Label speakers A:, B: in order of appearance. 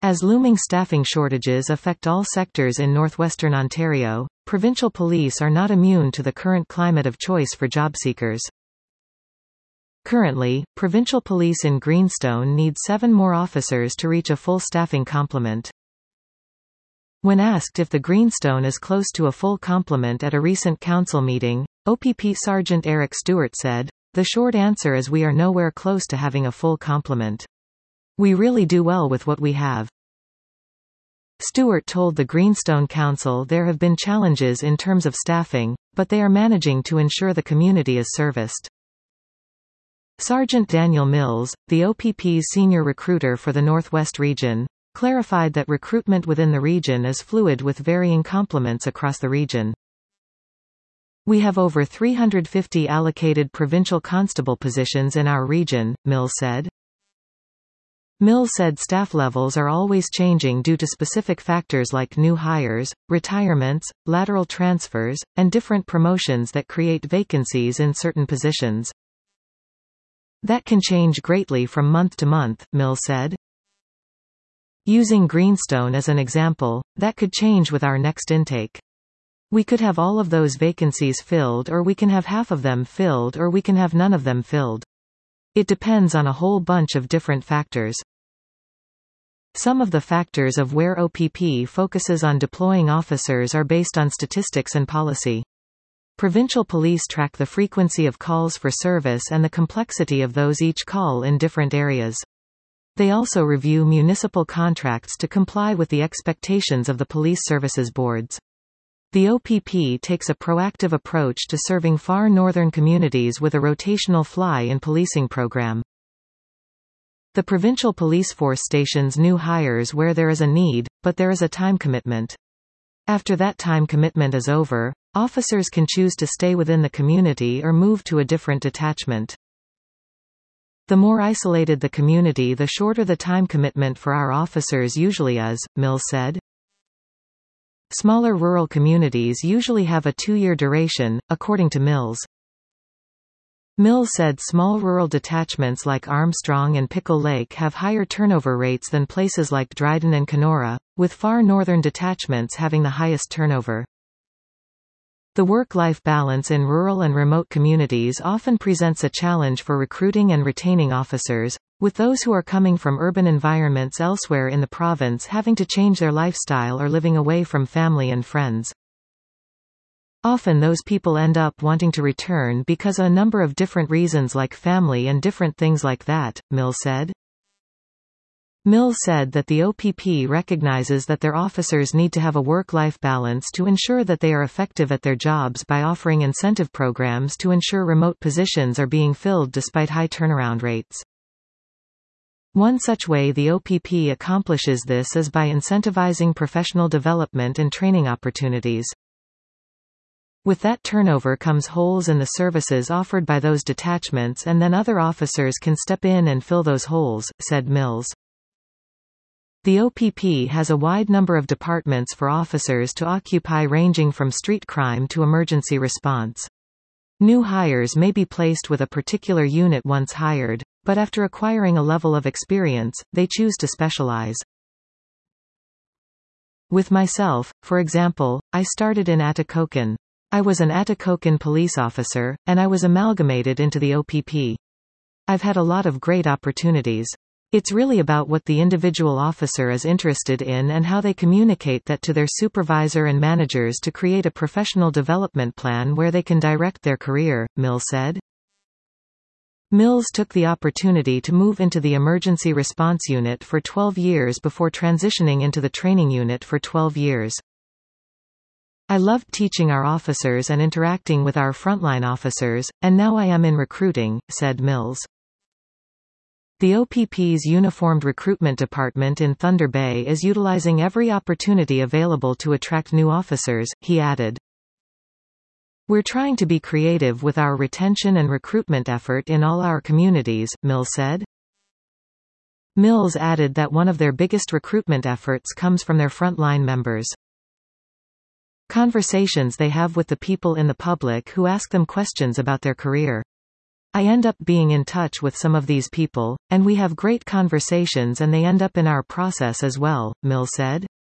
A: As looming staffing shortages affect all sectors in northwestern Ontario, provincial police are not immune to the current climate of choice for job seekers. Currently, provincial police in Greenstone need 7 more officers to reach a full staffing complement. When asked if the Greenstone is close to a full complement at a recent council meeting, OPP Sergeant Eric Stewart said, "The short answer is we are nowhere close to having a full complement. We really do well with what we have." Stewart told the Greenstone Council there have been challenges in terms of staffing, but they are managing to ensure the community is serviced. Sergeant Daniel Mills, the OPP's senior recruiter for the Northwest region, clarified that recruitment within the region is fluid with varying complements across the region. "We have over 350 allocated provincial constable positions in our region," Mills said. Mills said staff levels are always changing due to specific factors like new hires, retirements, lateral transfers, and different promotions that create vacancies in certain positions. "That can change greatly from month to month," Mills said. Using Greenstone as an example, that could change with our next intake. We could have all of those vacancies filled, or we can have half of them filled, or we can have none of them filled. It depends on a whole bunch of different factors. Some of the factors of where OPP focuses on deploying officers are based on statistics and policy. Provincial police track the frequency of calls for service and the complexity of those each call in different areas. They also review municipal contracts to comply with the expectations of the police services boards. The OPP takes a proactive approach to serving far northern communities with a rotational fly-in policing program. The provincial police force stations new hires where there is a need, but there is a time commitment. After that time commitment is over, officers can choose to stay within the community or move to a different detachment. "The more isolated the community, the shorter the time commitment for our officers usually is," Mills said. Smaller rural communities usually have a 2-year duration, according to Mills. Mills said small rural detachments like Armstrong and Pickle Lake have higher turnover rates than places like Dryden and Kenora, with far northern detachments having the highest turnover. The work-life balance in rural and remote communities often presents a challenge for recruiting and retaining officers, with those who are coming from urban environments elsewhere in the province having to change their lifestyle or living away from family and friends. Often those people end up wanting to return because of a number of different reasons like family and different things like that, Mills said. Mills said that the OPP recognizes that their officers need to have a work-life balance to ensure that they are effective at their jobs by offering incentive programs to ensure remote positions are being filled despite high turnaround rates. One such way the OPP accomplishes this is by incentivizing professional development and training opportunities. With that turnover comes holes in the services offered by those detachments, and then other officers can step in and fill those holes, said Mills. The OPP has a wide number of departments for officers to occupy, ranging from street crime to emergency response. New hires may be placed with a particular unit once hired, but after acquiring a level of experience, they choose to specialize. With myself, for example, I started in Atikokan. I was an Atikokan police officer, and I was amalgamated into the OPP. I've had a lot of great opportunities. It's really about what the individual officer is interested in and how they communicate that to their supervisor and managers to create a professional development plan where they can direct their career, Mills said. Mills took the opportunity to move into the emergency response unit for 12 years before transitioning into the training unit for 12 years. I loved teaching our officers and interacting with our frontline officers, and now I am in recruiting, said Mills. The OPP's Uniformed Recruitment Department in Thunder Bay is utilizing every opportunity available to attract new officers, he added. We're trying to be creative with our retention and recruitment effort in all our communities, Mills said. Mills added that one of their biggest recruitment efforts comes from their frontline members. Conversations they have with the people in the public who ask them questions about their career. I end up being in touch with some of these people, and we have great conversations and they end up in our process as well, Mill said.